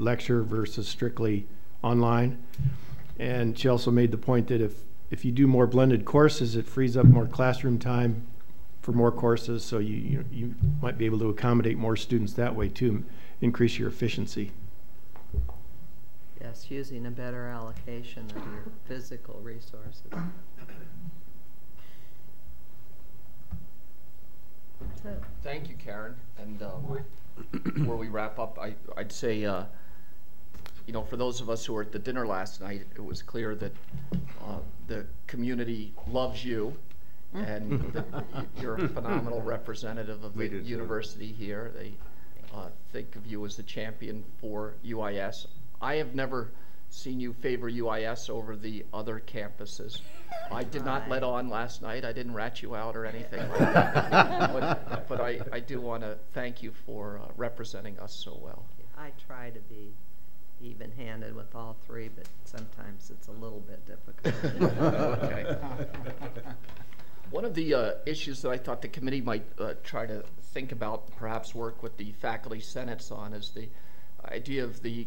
lecture versus strictly online. And she also made the point that if you do more blended courses, it frees up more classroom time for more courses, so you might be able to accommodate more students that way too, increase your efficiency. Yes, using a better allocation of your physical resources. Thank you, Karen. And before we wrap up, I'd say, you know, for those of us who were at the dinner last night, it was clear that the community loves you, and that you're a phenomenal representative of the university here. They think of you as the champion for UIS. I have never seen you favor UIS over the other campuses. I did not let on last night. I didn't rat you out or anything like that. But I do want to thank you for representing us so well. I try to be even-handed with all three, but sometimes it's a little bit difficult. Okay. One of the issues that I thought the committee might try to think about, perhaps work with the faculty senates on, is the idea of the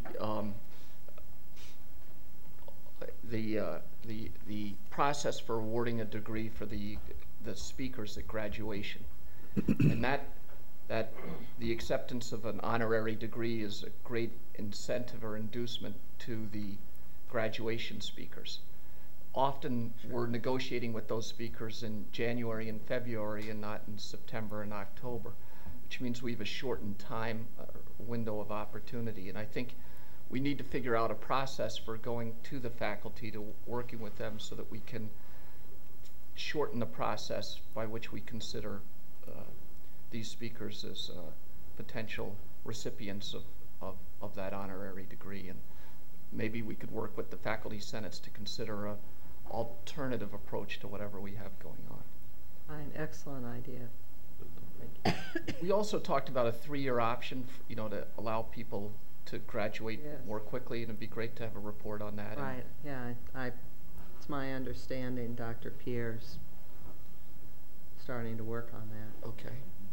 process for awarding a degree for the speakers at graduation, and that the acceptance of an honorary degree is a great incentive or inducement to the graduation speakers. Often we're negotiating with those speakers in January and February and not in September and October, which means we have a shortened time window of opportunity. And I think we need to figure out a process for going to the faculty, to working with them, so that we can shorten the process by which we consider these speakers as potential recipients of that honorary degree. And maybe we could work with the faculty senates to consider a alternative approach to whatever we have going on. An excellent idea. Thank you. We also talked about a 3-year option, you know, to allow people to graduate more quickly, and it'd be great to have a report on that. Right. Yeah. It's my understanding Dr. Pierre's starting to work on that. Okay.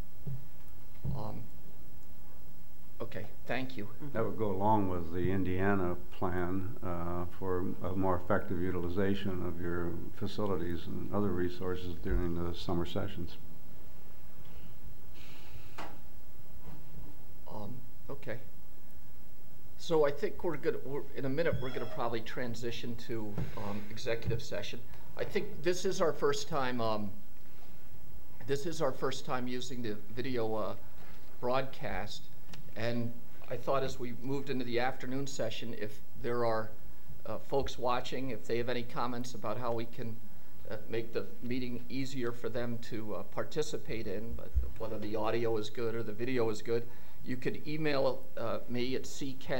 Okay, thank you. That would go along with the Indiana plan for a more effective utilization of your facilities and other resources during the summer sessions. Okay. So I think in a minute we're going to probably transition to executive session. I think this is our first time. Using the video broadcast, and I thought as we moved into the afternoon session, if there are folks watching, if they have any comments about how we can make the meeting easier for them to participate in, but whether the audio is good or the video is good, you could email me at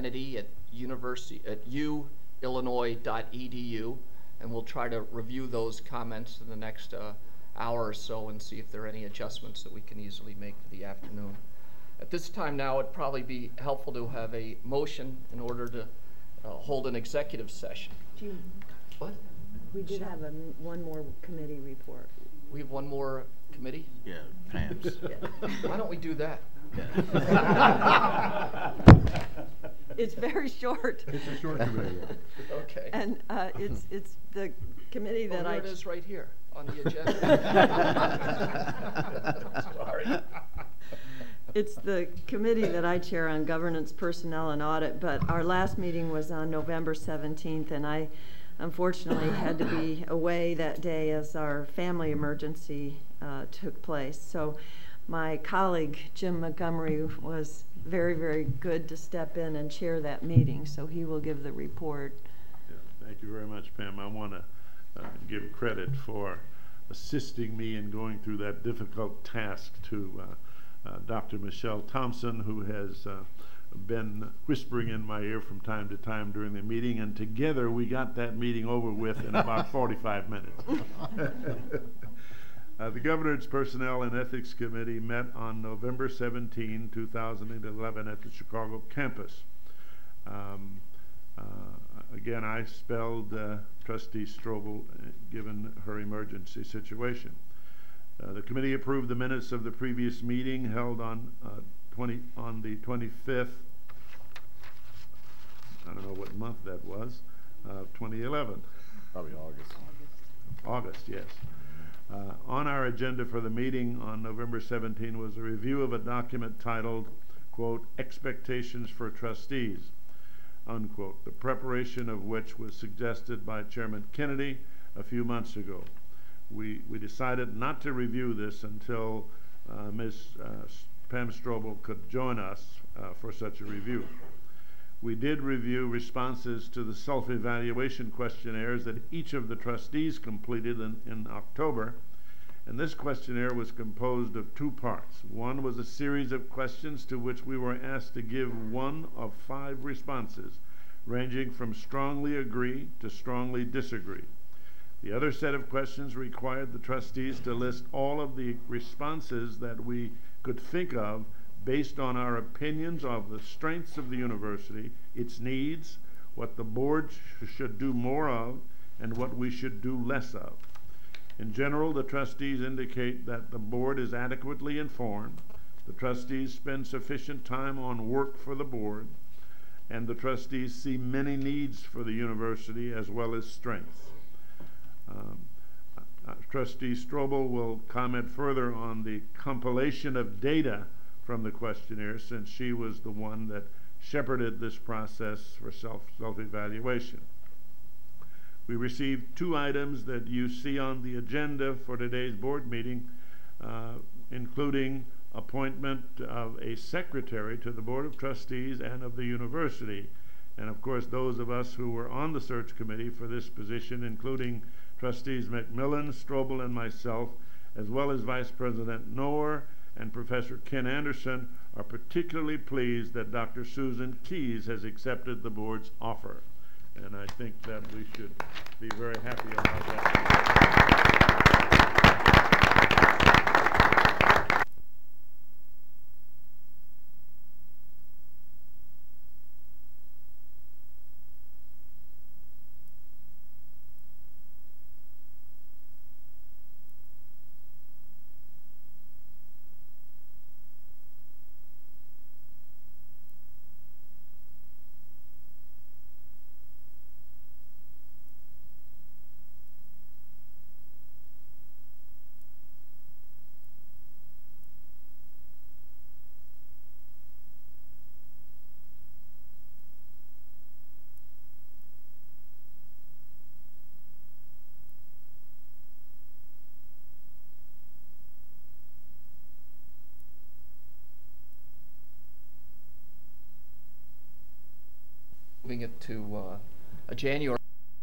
ckennedy@uillinois.edu, and we'll try to review those comments in the next hour or so and see if there are any adjustments that we can easily make for the afternoon. At this time now, it'd probably be helpful to have a motion in order to hold an executive session. What? We did have one more committee report. We have one more committee? Yeah, Pam's. Why don't we do that? It's very short. It's a short committee. Okay. And it's the committee that there it is right here on the agenda. Sorry. It's the committee that I chair on governance, personnel, and audit, but our last meeting was on November 17th, and I unfortunately had to be away that day as our family emergency took place. So my colleague, Jim Montgomery, was very, very good to step in and chair that meeting, so he will give the report. Yeah, thank you very much, Pam. I want to give credit for assisting me in going through that difficult task to Dr. Michelle Thompson, who has been whispering in my ear from time to time during the meeting, and together we got that meeting over with in about 45 minutes. The Governor's Personnel and Ethics Committee met on November 17, 2011 at the Chicago campus. Again, I spelled Trustee Strobel given her emergency situation. The committee approved the minutes of the previous meeting held on the 25th month that was, 2011. Probably August. August, yes. On our agenda for the meeting on November 17 was a review of a document titled, quote, Expectations for Trustees, unquote, the preparation of which was suggested by Chairman Kennedy a few months ago. We decided not to review this until Ms. Pam Strobel could join us for such a review. We did review responses to the self-evaluation questionnaires that each of the trustees completed in October, and this questionnaire was composed of two parts. One was a series of questions to which we were asked to give one of 5 responses, ranging from strongly agree to strongly disagree. The other set of questions required the trustees to list all of the responses that we could think of based on our opinions of the strengths of the university, its needs, what the board should do more of, and what we should do less of. In general, the trustees indicate that the board is adequately informed, the trustees spend sufficient time on work for the board, and the trustees see many needs for the university as well as strengths. Trustee Strobel will comment further on the compilation of data from the questionnaire, since she was the one that shepherded this process for self-evaluation. We received 2 items that you see on the agenda for today's board meeting, including appointment of a secretary to the Board of Trustees and of the university. And of course, those of us who were on the search committee for this position, including Trustees McMillan, Strobel, and myself, as well as Vice President Noor and Professor Ken Anderson, are particularly pleased that Dr. Susan Keyes has accepted the board's offer. And I think that we should be very happy about that. Moving it to a January.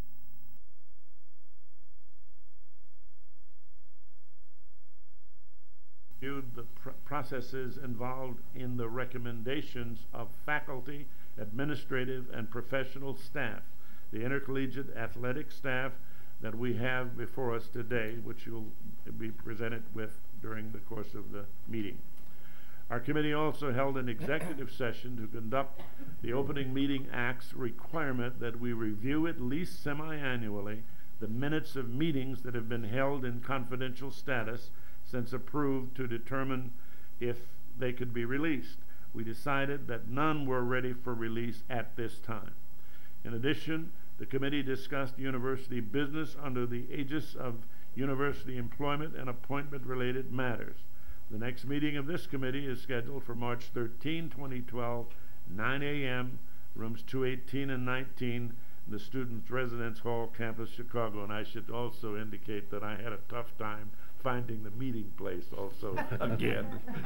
Reviewed the processes involved in the recommendations of faculty, administrative, and professional staff, the intercollegiate athletic staff that we have before us today, which you'll be presented with during the course of the meeting. Our committee also held an executive session to conduct the Opening Meeting Act's requirement that we review at least semi-annually the minutes of meetings that have been held in confidential status since approved, to determine if they could be released. We decided that none were ready for release at this time. In addition, the committee discussed university business under the aegis of university employment and appointment related matters. The next meeting of this committee is scheduled for March 13, 2012, 9 a.m., rooms 218 and 19, in the Student Residence Hall, Campus Chicago. And I should also indicate that I had a tough time finding the meeting place also again.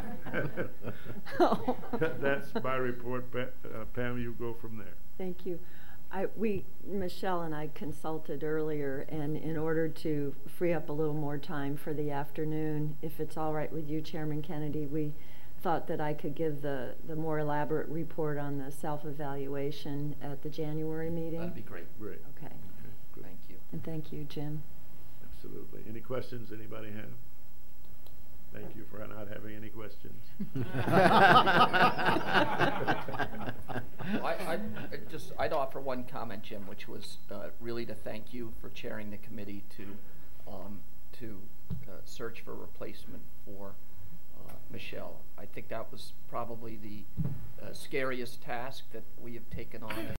Oh. That's my report. Pam, you go from there. Thank you. Michelle and I consulted earlier, and in order to free up a little more time for the afternoon, if it's all right with you, Chairman Kennedy, we thought that I could give the more elaborate report on the self-evaluation at the January meeting. That'd be great. Great. Okay. Good. Thank you. And thank you, Jim. Absolutely. Any questions anybody have? Thank you for not having any questions. I'd offer one comment, Jim, which was really to thank you for chairing the committee to search for a replacement for Michelle. I think that was probably the scariest task that we have taken on